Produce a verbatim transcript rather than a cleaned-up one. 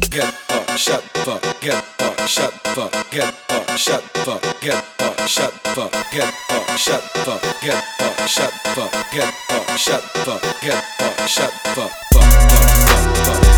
get fuck, shut fuck, get fuck, shut fuck, get fuck, shut fuck, get fuck, shut fuck, get fuck, shut fuck, get fuck, shut fuck, get fuck, shut fuck, get fuck, shut fuck, fuck, fuck, fuck, fuck.